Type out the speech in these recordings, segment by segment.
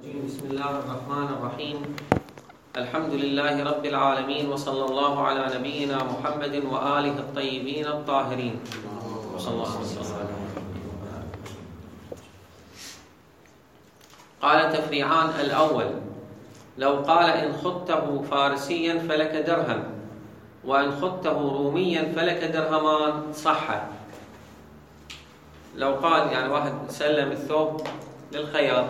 بسم الله الرحمن الرحيم. الحمد لله رب العالمين، وصلى الله على نبينا محمد وآله الطيبين الطاهرين. صلى الله عليه وسلم. قال تفريعان: الأول: لو قال إن خضته فارسيا فلك درهم، وإن خضته روميا فلك درهمان، صح. لو قال يعني واحد سلم الثوب للخياط،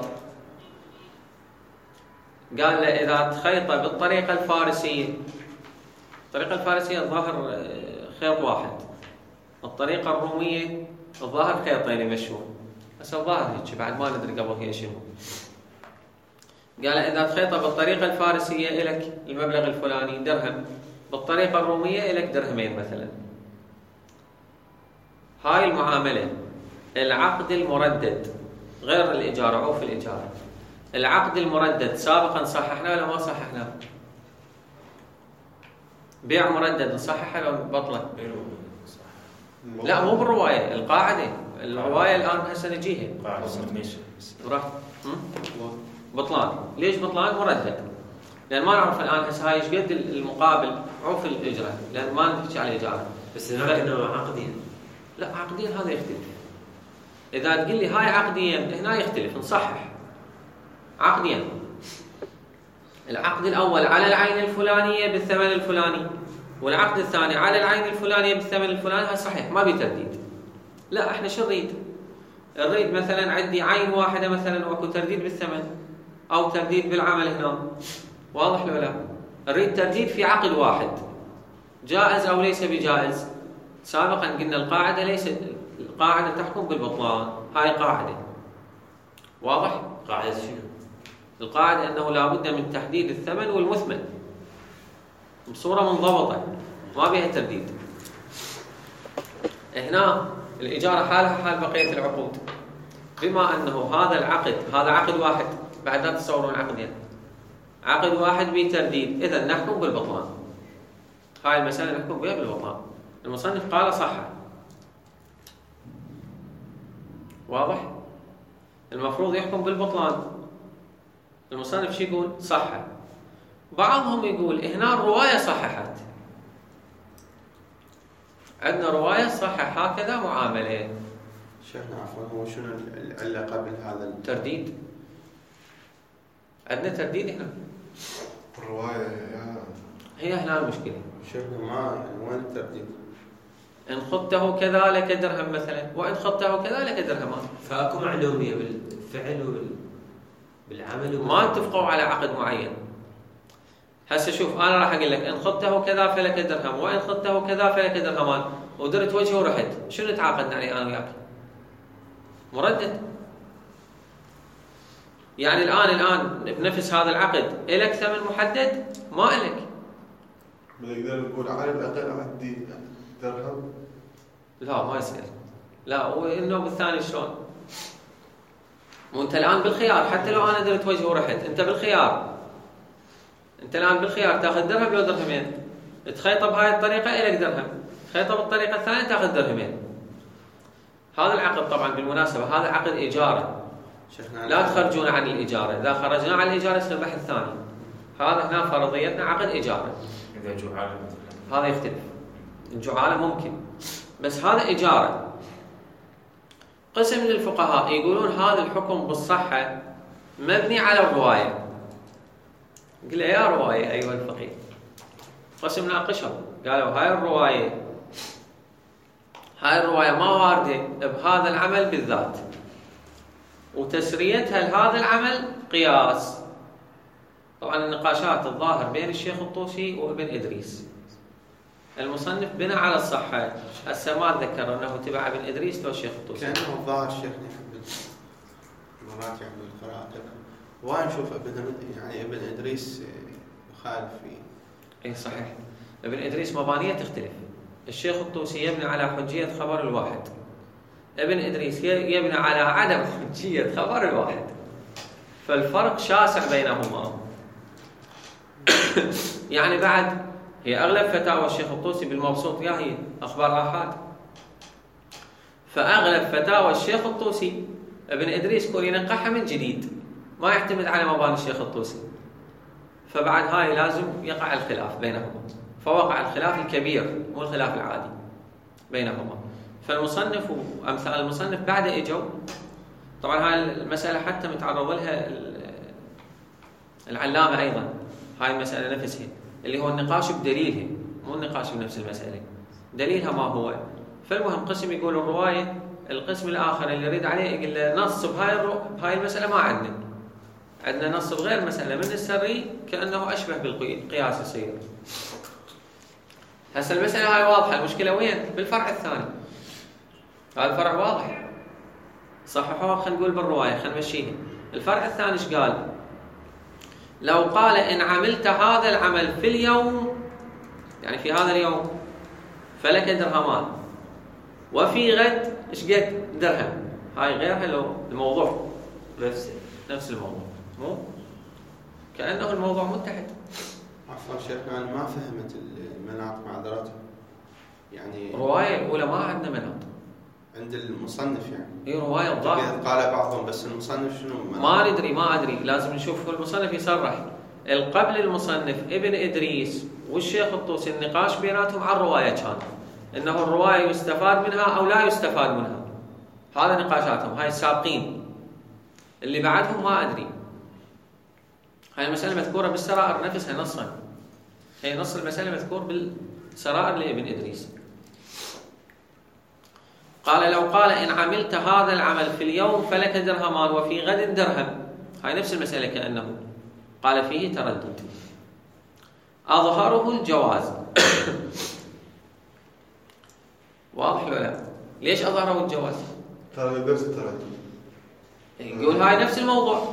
قال له إذا تخيط بالطريقة الفارسية، الطريقة الفارسية الظاهر خيط واحد، الطريقة الرومية الظاهر خيطين يمشون، بس الظاهر هيك بعد ما ندري قبل هي شنو. قال إذا تخيط بالطريقة الفارسية إلك المبلغ الفلاني درهم، بالطريقة الرومية إلك درهمين مثلا. هاي المعاملة العقد المردد غير الإجارة، عوف الإجارة. العقد المردد سابقا صححنا ولا ما صححنا؟ بيع مردد نصححه ولا بطله؟ لا مو بالرواية، القاعدة. الرواية الآن هسه نجيها راح بطلان. ليش بطلان؟ مردد، لأن ما نعرف الآن هسه هاي ايش قد المقابل عوف الإجرة، لأن ما نحكي على الإجارة. بس هناك انه عقديا. لا عقديا هذا يختلف. إذا تقول لي هاي عقديا هنا يختلف، نصحح عقديا. العقد الأول على العين الفلانية بالثمن الفلاني، والعقد الثاني على العين الفلانية بالثمن الفلاني، هذا صحيح ما بترديد. لا احنا شو نريد؟ نريد مثلا عندي عين واحدة مثلا واكو ترديد بالثمن أو ترديد بالعمل هنا، واضح ولا لا؟ نريد ترديد في عقد واحد، جائز أو ليس بجائز. سابقا قلنا القاعدة القاعدة تحكم بالبطلان، هاي قاعدة واضح؟ قاعدة شنو؟ القاعدة أنه لا بد من تحديد الثمن والمثمن بصورة منضبطة ما بها ترديد. هنا الإجارة حالها حال بقية العقود، بما أنه هذا العقد هذا عقد واحد، بعد لا تصورون عقدين، عقد واحد بترديد، إذا نحكم بالبطلان. هاي المسألة نحكم بها بالبطلان. المصنف قال صح، واضح؟ المفروض يحكم بالبطلان، المصنف شو يقول؟ صح. بعضهم يقول هنا الرواية صححت، عندنا رواية صحح هكذا معاملة. شيخنا عفوا، هو شنو العلة قبل هذا الترديد؟ عندنا ترديد هنا الرواية هي هنا المشكلة. شيخنا ما يعني وين الترديد؟ إن خضته كذلك درهم مثلا، وإن خضته كذلك درهمان. فاكو معلومية بالفعل وبالعمل ما اتفقوا على عقد معين. هسه شوف أنا راح أقول لك إن خضته كذا فلك درهم، وإن خضته كذا فلك درهمان، ودرت وجهه ورحت، شنو تعاقدنا عليه أنا وياك؟ مردد. يعني الآن بنفس هذا العقد إلك ثمن محدد؟ ما إلك. بنقدر نقول على الأقل عندي درهم؟ لا ما يصير. لا وإنه بالثاني شلون؟ وأنت الآن بالخيار، حتى لو أنا درت وجهه ورحت أنت بالخيار. أنت الآن بالخيار تأخذ درهم لو درهمين. تخيطه بهاي الطريقة إلك درهم، تخيطه بالطريقة الثانية تأخذ درهمين. هذا العقد طبعا بالمناسبة هذا عقد إيجار، لا تخرجون عن الإجارة. إذا خرجنا عن الإجارة يصير بحث ثاني. هذا هنا فرضيتنا عقد إيجار. إذا جعالة هذا يختلف، الجعالة ممكن، بس هذا إجارة. قسم من الفقهاء يقولون هذا الحكم بالصحة مبني على الرواية. قل يا رواية أيها الفقيه. قسم ناقشهم قالوا هاي الرواية ما واردة بهذا العمل بالذات، وتسريتها لهذا العمل قياس. طبعا النقاشات الظاهر بين الشيخ الطوسي وابن إدريس. المصنف بنى على الصحة، هسه ما اتذكر انه تبع ابن ادريس لو الشيخ الطوسي. كانه الظاهر شيخنا يحب المراجع بالقراءة، وين نشوف ابن ادريس يخالف فيه. اي صحيح، ابن ادريس مبانيه تختلف. الشيخ الطوسي يبني على حجية خبر الواحد، ابن ادريس يبني على عدم حجية خبر الواحد، فالفرق شاسع بينهما. يعني بعد هي أغلب فتاوى الشيخ الطوسي بالمبسوط هي أخبار آحاد، فأغلب فتاوى الشيخ الطوسي ابن إدريس كون ينقحها من جديد، ما يعتمد على مباني الشيخ الطوسي، فبعد هاي لازم يقع الخلاف بينهما. فوقع الخلاف الكبير مو الخلاف العادي بينهما. فالمصنف وأمثال المصنف بعد إجوا، طبعا هاي المسألة حتى متعرض لها العلامة أيضا، هاي المسألة نفسها اللي هو النقاش بدليلها، مو النقاش بنفس المسألة، دليلها ما هو. فالمهم قسم يقول الرواية، القسم الآخر اللي يريد عليه يقول له نص بهاي المسألة ما عندنا نص بغير مسألة من السري كأنه أشبه بالقياس يصير. هسه المسألة هاي واضحة، المشكلة وين؟ بالفرع الثاني. هذا الفرع واضح صححوها، خلينا نقول بالرواية، خلينا نمشيها. الفرع الثاني ايش قال؟ لو قال إن عملت هذا العمل في اليوم، يعني في هذا اليوم، فلك درهمان، وفي غد ايش قد درهم. هاي غيرها لو الموضوع نفس الموضوع، مو كأنه الموضوع متحد. عفوا شيخنا أنا ما فهمت المناط معذرته. يعني الرواية الأولى ما عندنا مناط عند المصنف، يعني هي رواية الظاهر قال بعضهم، بس المصنف شنو ما أدري لازم نشوف المصنف يصرح. قبل المصنف ابن إدريس والشيخ الطوسي النقاش بيناتهم عن الرواية كان إنه الرواية يستفاد منها أو لا يستفاد منها، هذا نقاشاتهم هاي السابقين. اللي بعدهم ما أدري. هاي المسألة مذكورة بالسرائر نفسها نصا، هي نص المسألة مذكور بالسرائر لابن إدريس. قال لو قال إن عملت هذا العمل في اليوم فلك درهمان وفي غد درهم، هاي نفس المسألة كأنه قال فيه تردد. أظهره الجواز. واضح ولا لا؟ ليش أظهره الجواز؟ يقول هاي نفس الموضوع،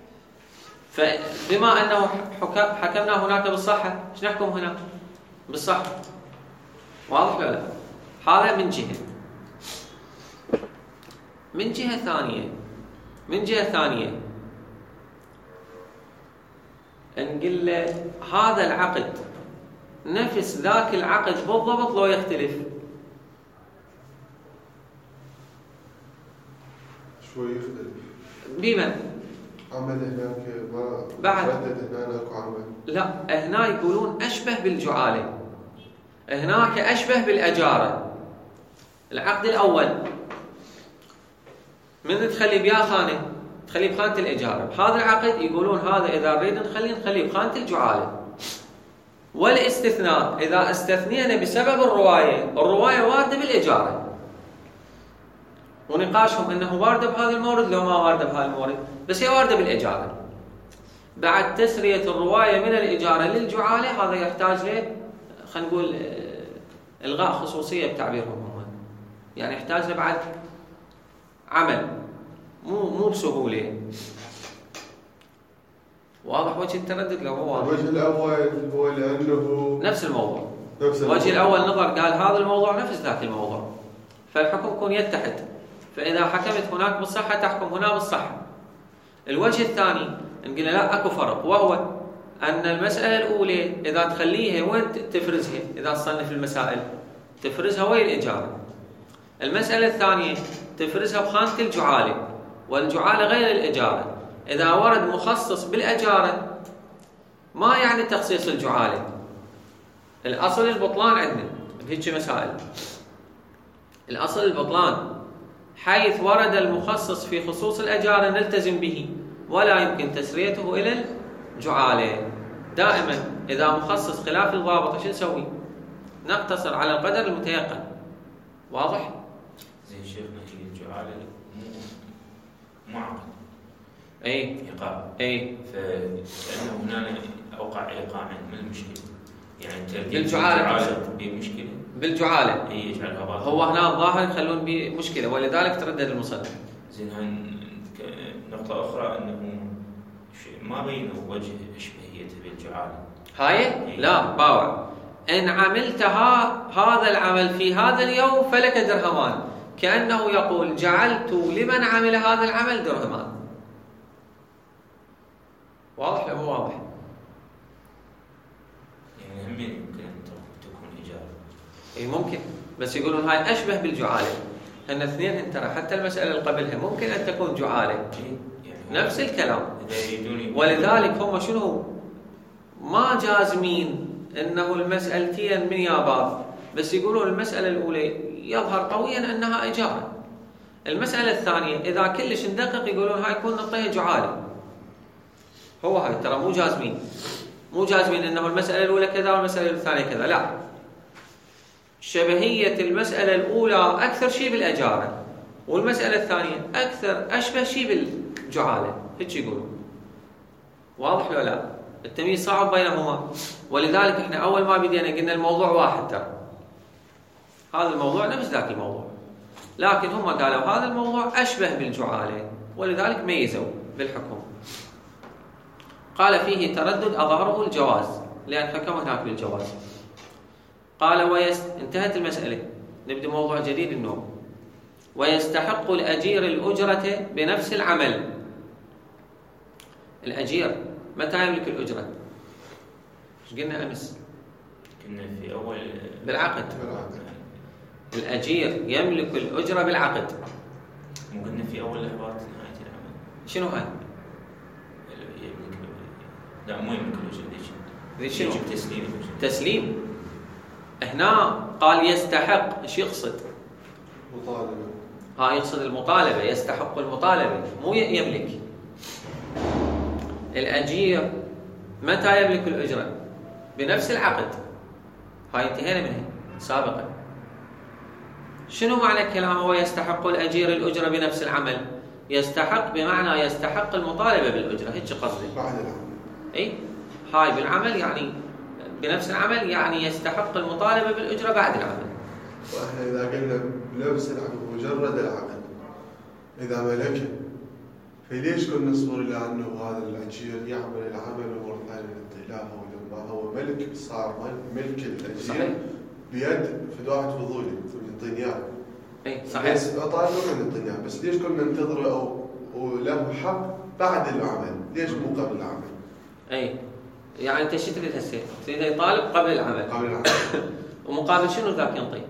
فبما أنه حكمنا هناك بالصحة، ايش نحكم هنا؟ بالصحة. واضح ولا لا؟ هذا من جهة. من جهة ثانية نقول له هذا العقد نفس ذاك العقد بالضبط لو يختلف. شوي يختلف. بمن؟ عمل هناك ما بعد هناك عمل. لا، هنا يقولون أشبه بالجعالة، هناك أشبه بالأجارة. العقد الأول من تخلي بيا خانة، تخلي بخانة الإجارة. هذا العقد يقولون هذا إذا نريد نخليه بخانة الجعالة. والاستثناء إذا استثنينا بسبب الرواية واردة بالإجارة، ونقاشهم أنه واردة بهذا المورد لو ما واردة بهذا المورد، بس هي واردة بالإجارة. بعد تسرية الرواية من الإجارة للجعالة هذا يحتاج له خلينا نقول إلغاء خصوصية بتعبيرهم هم، يعني يحتاج له بعد عمل مو بسهولة. واضح وجه التردد لو هو الوجه الأول هو لأنه نفس الموضوع. الوجه الأول نظر قال هذا الموضوع نفس ذاك الموضوع، فالحكم يكون يتحد، فإذا حكمت هناك بالصحة تحكم هنا بالصحة. الوجه الثاني نقول لا أكو فرق، وهو أن المسألة الأولى إذا تخليها وين تفرزها، إذا تصنف المسائل تفرزها وين الإجارة. المسألة الثانية تفرزها بخانة الجعالة، والجعالة غير الإجارة. إذا ورد مخصص بالأجارة ما يعني تخصيص الجعالة، الأصل البطلان عندنا بهيك مسائل. الأصل البطلان حيث ورد المخصص في خصوص الأجارة نلتزم به ولا يمكن تسريته إلى الجعالة. دائما إذا مخصص خلاف الضابط شو نسوي؟ نقتصر على القدر المتيقن. واضح؟ زين شيخنا هي الجعالة مو عقد، اي إيقاع، فكأنه هنا أوقع إيقاع من المشكلة، يعني ترتيب الجعالة بمشكلة بالجعالة يجعلها باطل. هو هنا الظاهر يخلون بمشكلة، ولذلك تردد المصنف. زين نقطة أخرى أنه ما بينه وجه إشباهيته بالجعالة. هاي لا باوع. إن عملت هذا العمل في هذا اليوم فلك درهمان، كأنه يقول جعلت لمن عمل هذا العمل درهمان. واضح لو مو واضح؟ يعني هم يمكن أن تكون إجارة. إيه ممكن، بس يقولون هاي أشبه بالجعالة. هن اثنين ترى حتى المسألة اللي قبلها ممكن أن تكون جعالة. يعني نفس الكلام. ولذلك هم شنو ما جازمين انه المسألتين من ياباب، بس يقولون المسألة الأولى يظهر قويا انها اجارة. المسألة الثانية اذا كلش ندقق يقولون هاي يكون نعطيها جعالة. هو هاي ترى مو جازمين انه المسألة الأولى كذا والمسألة الثانية كذا، لا. شبهية المسألة الأولى أكثر شيء بالأجارة، والمسألة الثانية أكثر أشبه شيء بالجعالة، هيك يقولون. واضح لو لا؟ التمييز صعب بينهما. ولذلك احنا أول ما بدينا قلنا الموضوع واحد ترى. هذا الموضوع نفس ذاك الموضوع، لكن هم قالوا هذا الموضوع أشبه بالجعالة، ولذلك ميزوا بالحكم. قال فيه تردد أظهره الجواز، لأن حكم هناك بالجواز. قال انتهت المسألة، نبدأ موضوع جديد النوم. ويستحق الأجير الأجرة بنفس العمل. الأجير متى يملك الأجرة؟ ايش قلنا أمس؟ كنا في أول بالعقد. الأجير يملك الأجرة بالعقد. مو قلنا في أول لحظات نهاية العمل. شنو هاي؟ لا مو يملك الأجرة. شنو؟ تسليم. هنا قال يستحق، ايش يقصد؟ مطالبة. يقصد المطالبة، يستحق المطالبة مو يملك. الأجير متى يملك الأجرة؟ بنفس العقد. هاي انتهينا منها سابقا. شنو معنى كلامه ويستحق الأجير الأجرة بنفس العمل؟ يستحق بمعنى يستحق المطالبة بالأجرة، هيك قصدي. بعد العمل. اي هاي بالعمل يعني بنفس العمل، يعني يستحق المطالبة بالأجرة بعد العمل. واحنا إذا قلنا بنفس العقد مجرد العقد إذا ملكه، فليش كنا نصبر إلى أنه هذا الأجير يعمل العمل ومرة ثانية لا هو ملك، صار ملك الأجير بيد في واحد فضولي من الطنيان. اي صحيح. بس طالبوا من الطنيان، بس ليش كنا ننتظره أو له حق بعد العمل؟ ليش مو قبل العمل؟ اي يعني انت شو تريد هسه؟ تريد يطالب قبل العمل. قبل العمل. ومقابل شنو ذاك ينطي؟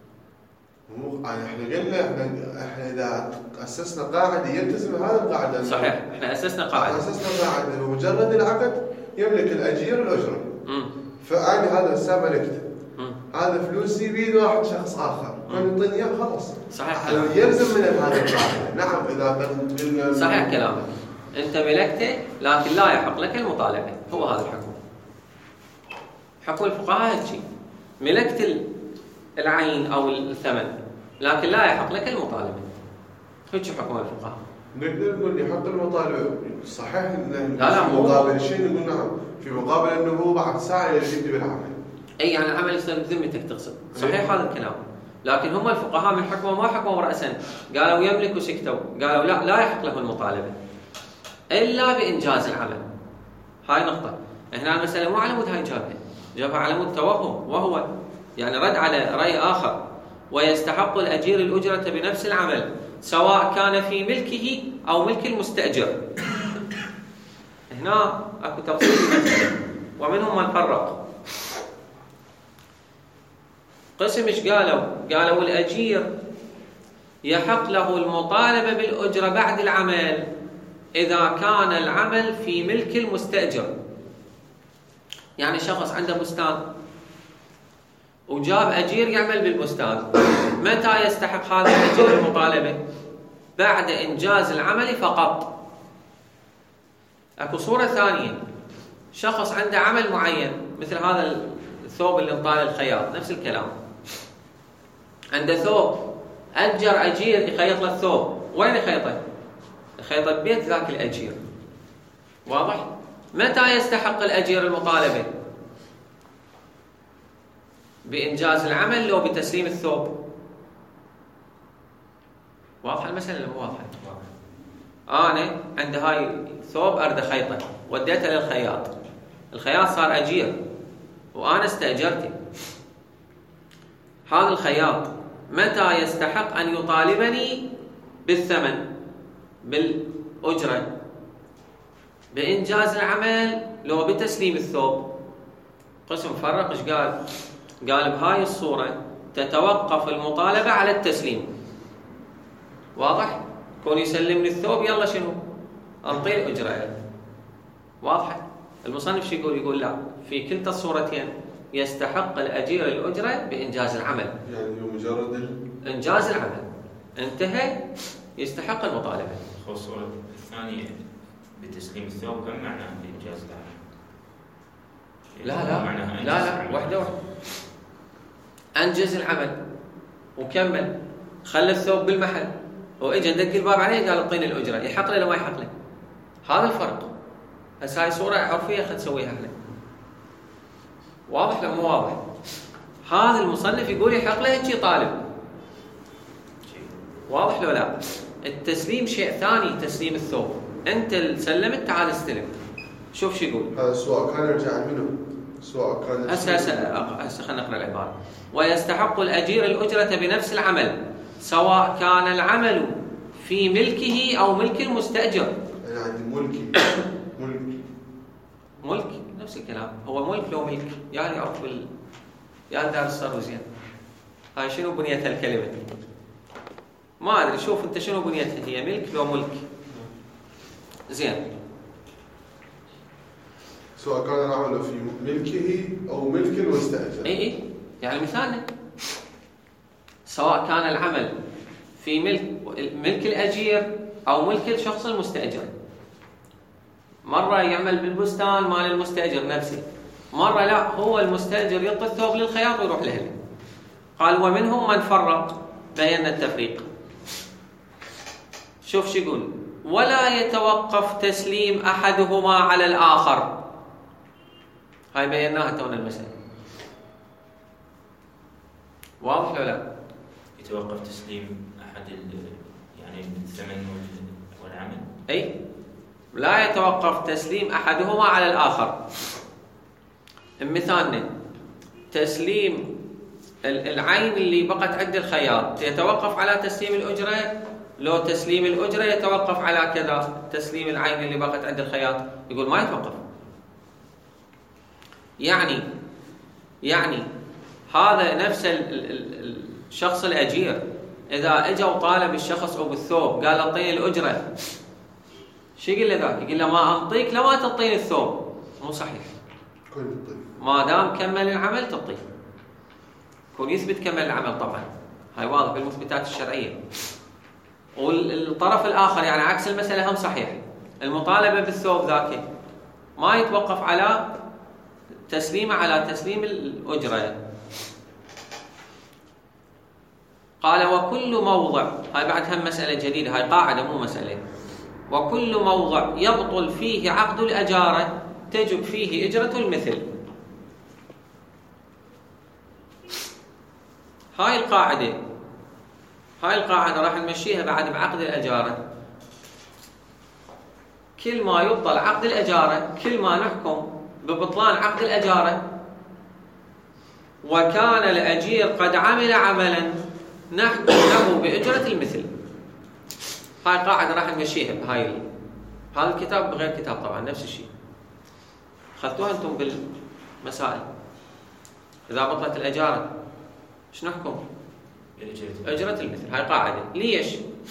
يعني احنا قلنا احنا اذا اسسنا قاعده يلتزم هذا القاعده. صحيح، احنا اسسنا قاعده. بمجرد العقد يملك الاجير الاجره. فانا هذا السنه ملكته. هذا فلوسي بيد واحد شخص اخر، من الدنيا خلاص. صحيح. يلزم من هذا القاعده. نعم اذا قلنا صحيح كلامك. انت ملكته لكن لا يحق لك المطالبه، هو هذا الحكم. حكم الفقهاء هيك، ملكت العين او الثمن لكن لا يحق لك المطالبه. هيك حكم الفقهاء. نقدر نقول يحق المطالبه صحيح. لا مو مقابل شيء نقول نعم، في مقابل انه هو بعد ساعه يجي بالعمل. اي يعني العمل يصير بذمتك تقصد. صحيح هذا الكلام. لكن هم الفقهاء من حكموا ما حكموا راسا، قالوا يملك وسكتوا، قالوا لا يحق له المطالبه الا بانجاز العمل. هاي نقطه. هنا المساله مو على مود هاي جابها على مود توهم، وهو يعني رد على راي اخر. ويستحق الاجير الاجره بنفس العمل سواء كان في ملكه او ملك المستاجر. هنا اكو تفصيل ومنهم من فرق. قسم ايش قالوا الاجير يحق له المطالبه بالاجره بعد العمل اذا كان العمل في ملك المستاجر. يعني شخص عنده بستان وجاب أجير يعمل بالبستان، متى يستحق هذا الأجير المطالبة؟ بعد إنجاز العمل فقط. أكو صورة ثانية، شخص عنده عمل معين مثل هذا الثوب اللي انطال الخياط، نفس الكلام. عنده ثوب، أجر أجير يخيط له الثوب. وين يخيطه؟ يخيطه ببيت ذاك الأجير. واضح؟ متى يستحق الأجير المطالبة؟ بإنجاز العمل لو بتسليم الثوب. واضحة المسألة ولا مو واضحة؟ أنا عندي هاي ثوب أريد أخيطه، وديته للخياط، الخياط صار أجير وأنا استأجرته. هذا الخياط متى يستحق أن يطالبني بالثمن بالأجرة؟ بإنجاز العمل لو بتسليم الثوب. قسم فرق إيش قال بهاي الصورة تتوقف المطالبة على التسليم. واضح؟ كون يسلمني الثوب يلا شنو؟ انطي الأجرة. واضحة؟ المصنف شو يقول؟ يقول لا، في كلتا الصورتين يستحق الأجير الأجرة بإنجاز العمل. يعني مجرد إنجاز العمل انتهى يستحق المطالبة. الصورة الثانية بتسليم الثوب هم معناها بإنجاز العمل؟ لا واحدة أنجز العمل وكمل، خلى الثوب بالمحل وإجا ندق الباب عليه قال اعطيني الأجرة، يحق له ولا ما يحق له؟ هذا الفرق. هسه هاي صورة عرفية خلينا نسويها احنا. واضح لو مو واضح؟ هذا المصنف يقول يحق له هيك طالب. واضح لو لا؟ التسليم شيء ثاني، تسليم الثوب. انت سلمت تعال استلم. شوف شو يقول. هذا سواء كان يرجع منه، سواء كان هسه خلينا نقرا العبارة. ويستحق الأجير الأجرة بنفس العمل سواء كان العمل في ملكه أو ملك المستأجر. يعني عندي ملكي ملك نفس الكلام. هو ملك لو ملك يعني عرف يعني دار الصار زين. هاي شنو بنيتها الكلمة؟ ما أدري، شوف أنت شنو بنيتها، هي ملك لو ملك زين. سواء كان العمل في ملكه أو ملك المستأجر. إيه يعني مثالنا سواء كان العمل في ملك الأجير أو ملك الشخص المستأجر. مرة يعمل بالبستان مال المستأجر نفسه، مرة لا، هو المستأجر يعطي الثوب للخياط ويروح لأهله. قال ومنهم من فرق، بين التفريق. شوف شو يقول: ولا يتوقف تسليم أحدهما على الآخر. هاي بيناها تونا المسألة. واضح ولا لا؟ يتوقف تسليم أحد يعني الثمن والعمل. أي لا يتوقف تسليم أحدهما على الآخر. مثالنا تسليم العين اللي بقت عند الخياط يتوقف على تسليم الأجرة، لو تسليم الأجرة يتوقف على كذا تسليم العين اللي بقت عند الخياط. يقول ما يتوقف. يعني هذا نفس الشخص الأجير إذا إجا وطالب الشخص أو بالثوب قال أعطيني الأجرة، شو يقول له ذاك؟ يقول له ما أعطيك لما تعطيني الثوب. مو صحيح. ما دام كمل العمل تعطيه. يكون يثبت كمل العمل طبعا، هاي واضح بالمثبتات الشرعية. والطرف الآخر يعني عكس المسألة هم صحيح. المطالبة بالثوب ذاك ما يتوقف على تسليمه على تسليم الأجرة. قال وكل موضع، هاي بعد هم مسألة جديدة، هاي قاعدة مو مسألة. وكل موضع يبطل فيه عقد الأجارة تجب فيه إجرة المثل. هاي القاعدة راح نمشيها بعد بعقد الأجارة. كل ما يبطل عقد الأجارة، كل ما نحكم ببطلان عقد الأجارة وكان الأجير قد عمل عملا نحكم له بإجرة المثل. هاي قاعدة راح نمشيها بهاي هذا الكتاب بغير كتاب طبعا نفس الشيء. أخذتوها أنتم بالمسائل. إذا بطلت الأجارة شو نحكم؟ أجرة المثل. هاي قاعدة. ليش؟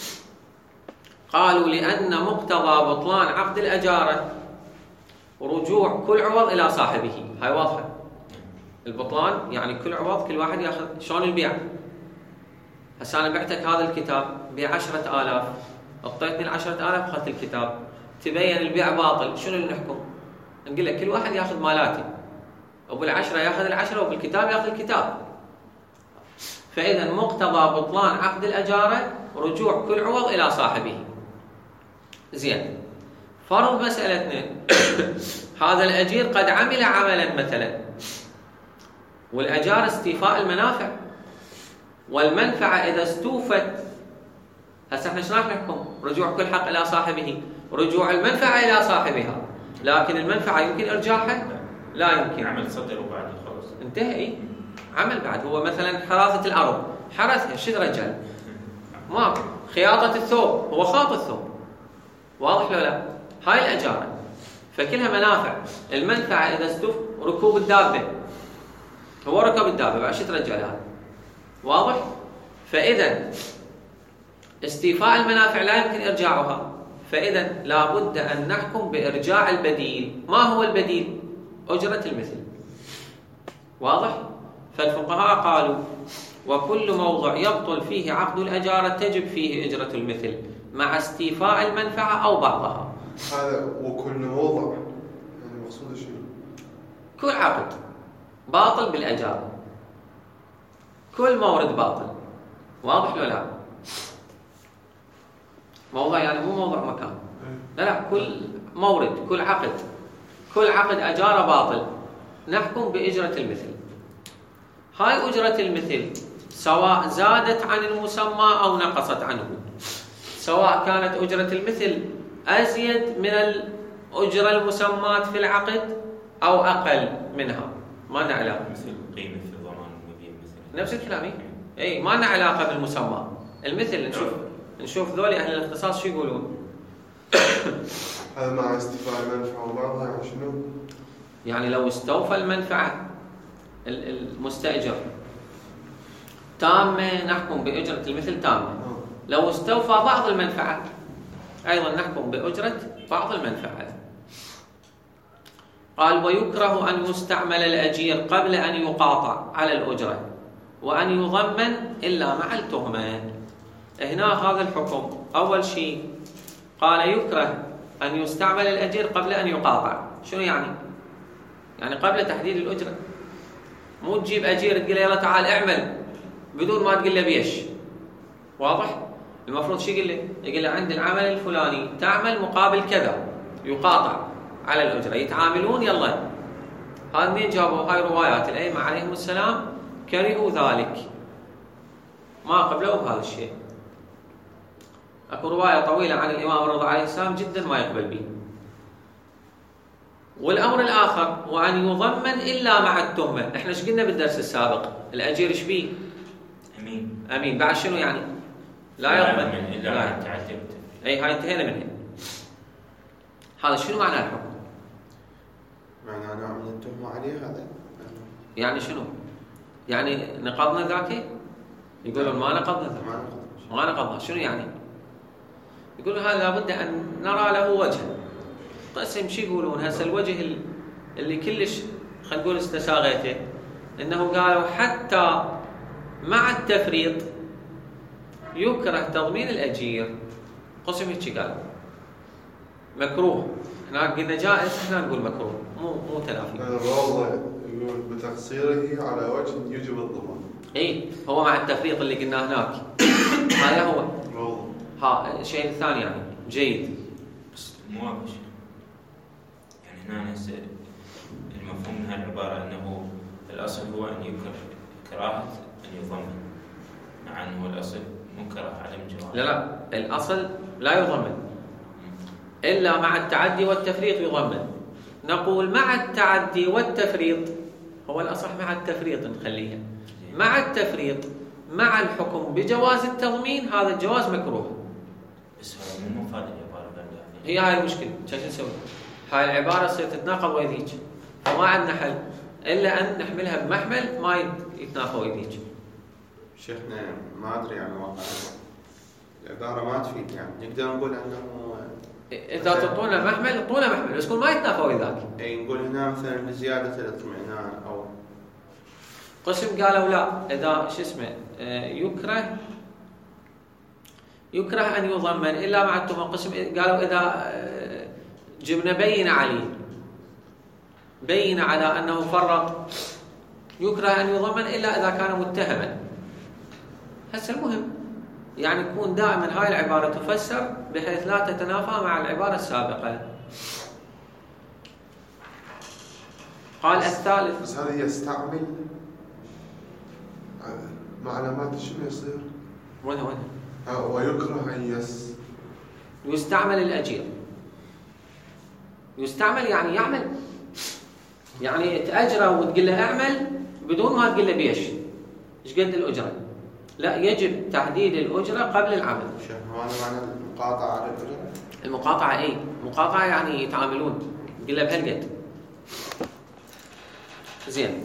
قالوا لأن مقتضى بطلان عقد الأجارة رجوع كل عوض إلى صاحبه. هاي واضحة. البطلان يعني كل عوض كل واحد ياخذ. شلون البيع؟ هسه أنا بعتك هذا الكتاب ب10,000، أعطيتني 10,000 أخذت الكتاب، تبين البيع باطل، شنو اللي نحكم؟ نقول لك كل واحد ياخذ مالاتي، وبال10 ياخذ 10 وبالكتاب ياخذ الكتاب. فإذا مقتضى بطلان عقد الأجارة رجوع كل عوض إلى صاحبه. زين، فرض مسألتنا هذا الأجير قد عمل عملا مثلا، والأجار استيفاء المنافع، والمنفعة إذا استوفت. هسه احنا شو راح نحكم؟ رجوع كل حق إلى صاحبه، رجوع المنفعة إلى صاحبها، لكن المنفعة يمكن إرجاعها؟ لا يمكن. عمل صدر وبعد خلص انتهى. عمل بعد. هو مثلا حراثة الأرض حرثها، شو رجال؟ ما خياطة الثوب، هو خاط الثوب. واضح ولا لا؟ هاي الأجارة فكلها منافع. المنفعة إذا استوف ركوب الدابة، هو ركب الدابة بعد شو ترجع لها؟ واضح؟ فإذا استيفاء المنافع لا يمكن إرجاعها، فإذا لا بد أن نحكم بإرجاع البديل. ما هو البديل؟ أجرة المثل. واضح؟ فالفقهاء قالوا وكل موضع يبطل فيه عقد الأجارة تجب فيه أجرة المثل مع استيفاء المنفعة أو بعضها. هذا وكل موضع يعني مقصود شنو؟ كل عقد باطل بالأجارة، كل مورد باطل. واضح ولا لا؟ موضع يعني مو موضع مكان، لا كل مورد، كل عقد أجارة باطل. نحكم بأجرة المثل. هاي أجرة المثل سواء زادت عن المسمى أو نقصت عنه، سواء كانت أجرة المثل أزيد من الأجرة المسمات في العقد أو أقل منها، ما لنا علاقة. مثل قيمة في ضمان المبيع مثلا، نفس الكلام. اي ما لنا علاقة بالمسمى. المثل نشوف ذولي أهل الاختصاص شو يقولون. هذا مع استيفاء المنفعة وبعضها يعني شنو؟ يعني لو استوفى المنفعة المستأجر تامة نحكم بأجرة المثل تامة. لو استوفى بعض المنفعة أيضا نحكم بأجرة بعض المنفعة. قال ويكره أن يستعمل الأجير قبل أن يقاطع على الأجرة وأن يضمن إلا مع التهمة. هنا هذا الحكم أول شيء قال يكره أن يستعمل الأجير قبل أن يقاطع. شنو يعني؟ يعني قبل تحديد الأجرة. مو تجيب أجير تقول له يلا تعال اعمل بدون ما تقول له بيش. واضح؟ المفروض شو يقول له؟ يقول له عند العمل الفلاني تعمل مقابل كذا، يقاطع على الأجرة، يتعاملون. يلا هذين جابوا هاي روايات الأئمة عليهم السلام كرهوا ذلك، ما قبلوا بهذا الشيء. اكو رواية طويلة عن الإمام الرضا عليه السلام جدا ما يقبل به. والأمر الآخر وأن يضمن إلا مع التهمة. احنا ايش قلنا بالدرس السابق؟ الأجير ايش بيه؟ أمين. بعد شنو يعني؟ لا يضمن إلا مع التعدي. أي هاي انتهينا منها. هذا شنو معنى الحكم؟ معنى نوع من التهمة عليه هذا. يعني شنو؟ يعني نقضنا ذاك؟ يقولون ما نقضنا. شنو يعني؟ يقولون هذا لابد أن نرى له وجه. قسم شو يقولون هسه الوجه اللي كلش خلينا نقول استساغيته، انه قالوا حتى مع التفريط يكره تضمين الاجير. قسم هيك قال مكروه. هناك قلنا جائز، احنا نقول مكروه، مو تلافي. الروضة يقول بتقصيره على وجه يجب الضمان. اي هو مع التفريط اللي قلنا هناك. هذا هو الروضة. ها الشيء الثاني يعني جيد بس مو واضح. يعني هنا المفهوم من هالعبارة أنه الأصل هو أن يكره كراهة أن يضمن، مع أنه الأصل منكره عدم جواز. لا الأصل لا يضمن إلا مع التعدي والتفريط يضمن. نقول مع التعدي والتفريط، هو الأصح مع التفريط نخليها مع التفريط مع الحكم بجواز التضمين، هذا الجواز مكروه. بس هذا مو مفاد العبارة. هي هاي المشكلة. شو نسوي؟ هاي العبارة تصير تتناقض ويذيج، فما عندنا حل إلا أن نحملها بمحمل ما يتناقض ويذيج. شيخنا ما أدري يعني واقع العبارة ما تفيد. يعني نقدر نقول أنه إذا تعطونا محمل طوله محمل بس يكون ما يتنافى وياك. أي نقول هنا مثلا لزيادة الاطمئنان أو قسم قالوا لا، إذا شو اسمه يكره أن يضمن إلا مع التهمة. قسم قالوا إذا جبنا بين على أنه فرط يكره أن يضمن إلا إذا كان متهما. هسه المهم يعني يكون دائما هاي العبارة تفسر بحيث لا تتنافى مع العبارة السابقة. قال الثالث بس هذا يستعمل مع علامات شنو يصير؟ وين ويكره أن يستعمل الأجير. يستعمل يعني يعمل، يعني تأجره وتقول له اعمل بدون ما تقول له بيش ايش قد الأجرة. لا، يجب تحديد الأجرة قبل العمل. هذا معنى المقاطعة على الأجرة. المقاطعة ايه؟ مقاطعة يعني يتعاملون، تقول له بهالقد. زين.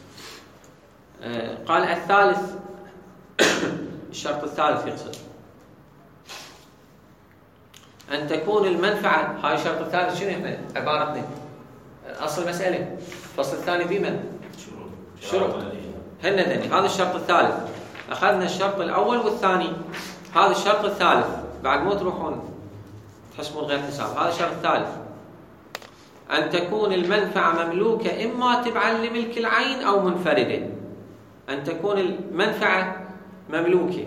قال الثالث الشرط الثالث يقصد أن تكون المنفعة، هاي الشرط الثالث شنو احنا عبارتنا أصل المسألة الفصل الثاني بمن؟ شروط هندني. هذا الشرط الثالث. أخذنا الشرط الأول والثاني، هذا الشرط الثالث. بعد مو تروحون تحسبون غير حساب. هذا الشرط الثالث أن تكون المنفعة مملوكة إما تبعا لملك العين أو منفردة. أن تكون المنفعة مملوكة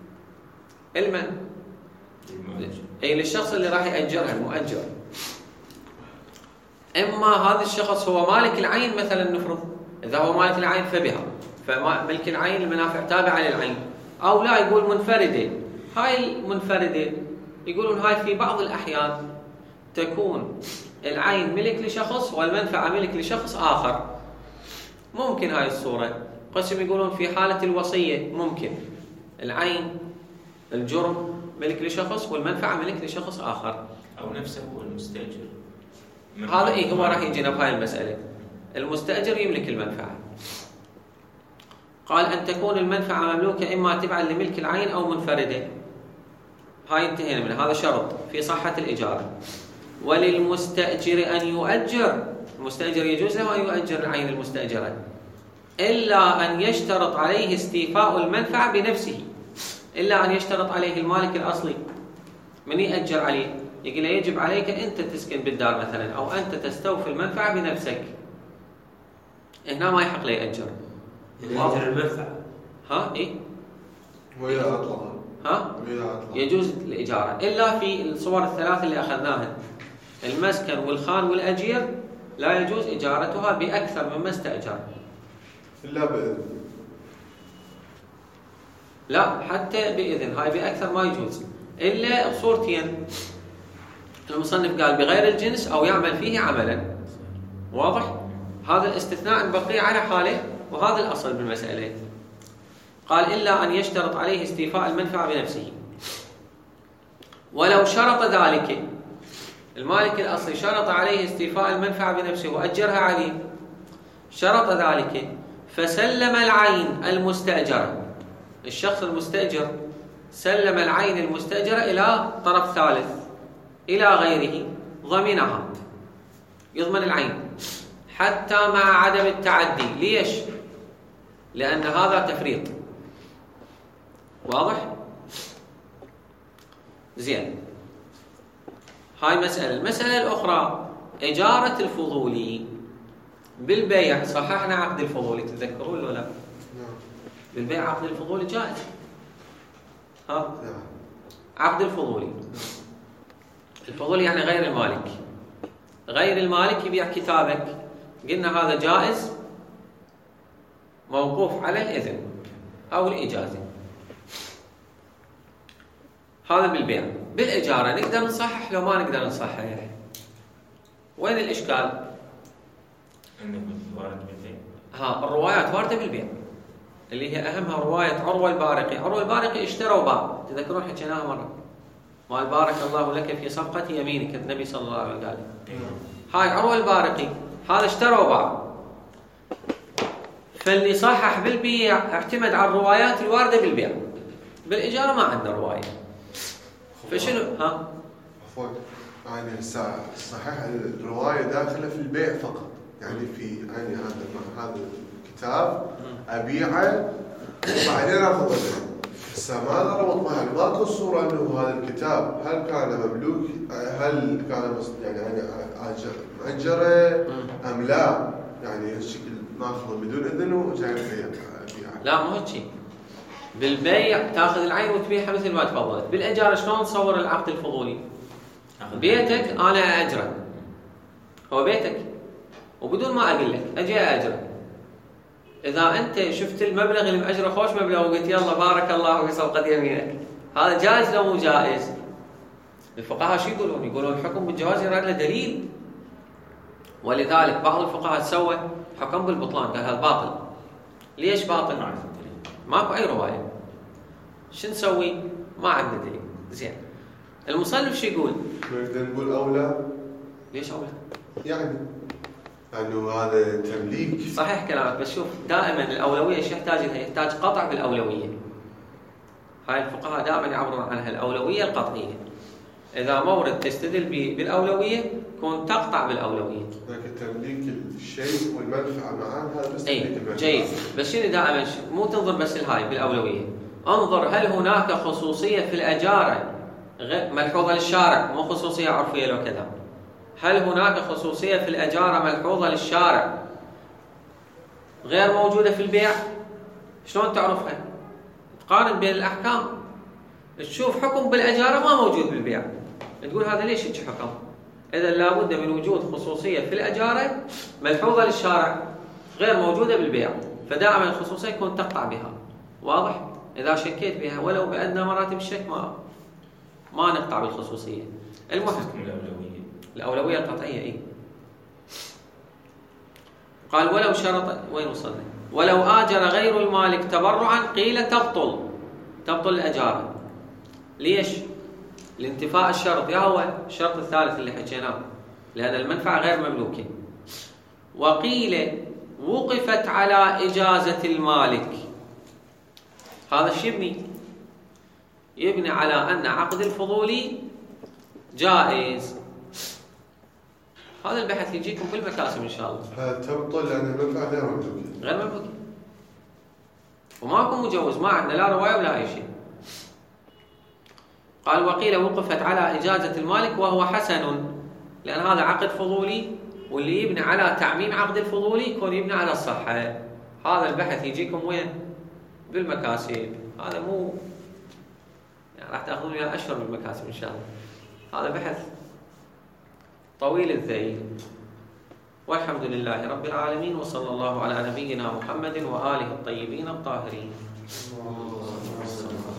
أي للشخص اللي راح يأجرها، المؤجر. إما هذا الشخص هو مالك العين مثلا، نفرض إذا هو مالك العين فبها، فملك العين المنافع تابعة للعين، أو لا يقول منفردة. هاي المنفردة يقولون هاي في بعض الأحيان تكون العين ملك لشخص والمنفعة ملك لشخص آخر. ممكن هاي الصورة. قسم يقولون في حالة الوصية ممكن العين الجرم ملك لشخص والمنفعة ملك لشخص آخر، أو نفسه هو المستأجر. هذا هو راح يجينا بهاي المسألة. المستأجر يملك المنفعة. قال أن تكون المنفعة مملوكة إما تبعا لملك العين أو منفردة. هاي انتهينا منها. هذا شرط في صحة الإجارة. وللمستأجر أن يؤجر، المستأجر يجوز له أن يؤجر العين المستأجرة إلا أن يشترط عليه استيفاء المنفعة بنفسه. إلا أن يشترط عليه المالك الأصلي من يأجر عليه، يقول يجب عليك أنت تسكن بالدار مثلا، أو أنت تستوفي المنفعة بنفسك. هنا ما يحق له يأجر. يأجر المنفعة. إيه؟ وإذا أطلق. يجوز الإجارة إلا في الصور الثلاث اللي أخذناها، المسكن والخان والأجير، لا يجوز إجارتها بأكثر مما استأجر. إلا بإذن. لا حتى بإذن، هاي بأكثر ما يجوز إلا بصورتين. المصنف قال بغير الجنس أو يعمل فيه عملا. واضح؟ هذا الاستثناء بقي على حاله، وهذا الأصل بالمسألة. قال إلا أن يشترط عليه استيفاء المنفعة بنفسه. ولو شرط ذلك، المالك الأصلي شرط عليه استيفاء المنفعة بنفسه وأجرها عليه، شرط ذلك، فسلم العين المستأجرة، الشخص المستأجر سلم العين المستأجرة إلى طرف ثالث، إلى غيره، ضمنها، يضمن العين حتى مع عدم التعدي. ليش؟ لأن هذا تفريط. واضح؟ زين. هاي مسألة. المسألة الأخرى إجارة الفضولي بالبيع. صححنا عقد الفضولي، تذكرون ولا لا؟ بالبيع عقد الفضولي جائز. عقد الفضولي، الفضولي يعني غير المالك. غير المالك يبيع كتابك، قلنا هذا جائز موقوف على الإذن أو الإجازة. هذا بالبيع. بالإجارة نقدر نصحح لو ما نقدر نصحح. وين الإشكال؟ الروايات واردة بالبيع، اللي هي أهمها رواية عروة البارقي. عروة البارقي اشتروا وباع، تذكرون حكيناها مرة، ما بارك الله لك في صفقة يمينك، النبي صلى الله عليه وسلم. هاي عروة البارقي، هذا اشترى وباع. فاللي صحح بالبيع اعتمد على الروايات الواردة بالبيع. بالإجارة ما عندنا رواية. فشنو؟ عفوا، يعني صحيح الرواية داخلة في البيع فقط، يعني في يعني هذا الكتاب أبيعه وبعدين أخذ العين. هسه ماذا ربط معه؟ ماكو صورة إنه هذا الكتاب هل كان مملوك، هل كان يعني مأجره أم لا؟ يعني الشكل ناخذه بدون إذن وجاي أبيعه. لا مو هيك. بالبيع تاخذ العين وتبيعها مثل ما تفضلت. بالإجارة شلون تصور العقد الفضولي؟ بيتك أنا أجره، هو بيتك وبدون ما أقول لك أجي أجره. إذا أنت شفت المبلغ اللي مأجره خوش مبلغ وقلت يلا بارك الله في صفقة يمينك، هذا جائز لو مو جائز؟ الفقهاء شو يقولون؟ يقولون الحكم بالجواز يراد له دليل، ولذلك بعض الفقهاء سوى حكم بالبطلان، قال هذا باطل. ليش باطل؟ ماكو أي رواية. شو نسوي؟ ما عندنا دليل. زين. المصنف شو يقول؟ نقدر نقول أولى. ليش أولى؟ يعني أنه هذا تمليك. صحيح كلامك، بس شوف دائما الأولوية ايش يحتاج لها؟ يحتاج قطع بالأولوية. هاي الفقهاء دائما يعبرون عنها الأولوية القطعية. إذا مورد تستدل بالأولوية كون تقطع بالأولوية. لكن تمليك الشيء والمنفعة معا هذا بس أي جيد، بس شنو دائما مو تنظر بس الهاي بالأولوية، انظر هل هناك خصوصية في الأجارة ملحوظة للشارع، مو خصوصية عرفية لو كذا. هل هناك خصوصية في الأجارة ملحوظة للشارع غير موجودة في البيع؟ شلون تعرفها؟ تقارن بين الأحكام، تشوف حكم بالأجارة ما موجود بالبيع، تقول هذا ليش هيك حكم؟ إذا لابد من وجود خصوصية في الأجارة ملحوظة للشارع غير موجودة بالبيع، فدائما الخصوصية يكون تقطع بها. واضح؟ إذا شكيت بها ولو بأدنى مراتب الشك ما نقطع بالخصوصية. المهم الأولوية القطعية. إيه؟ قال ولو شرط، وين وصلنا؟ ولو آجر غير المالك تبرعا قيل تبطل الأجارة. ليش؟ لانتفاء الشرط، يا هو الشرط الثالث اللي حكيناه، لأن المنفعة غير مملوكة. وقيل وقفت على إجازة المالك. هذا الشيء يبني على أن عقد الفضولي جائز. هذا البحث يجيكم بالمكاسب إن شاء الله. تبطل لأن المنفعة غير مملوكة وماكو مجوز، ما عندنا لا رواية ولا أي شيء. قال وقيل وقفت على إجازة المالك وهو حسن، لأن هذا عقد فضولي، واللي يبني على تعميم عقد الفضولي يكون يبني على الصحة. هذا البحث يجيكم وين؟ بالمكاسب. هذا مو يعني راح تأخذون وياه أشهر بالمكاسب إن شاء الله. هذا بحث طويل الذيل. والحمد لله رب العالمين، وصلى الله على نبينا محمد وآله الطيبين الطاهرين.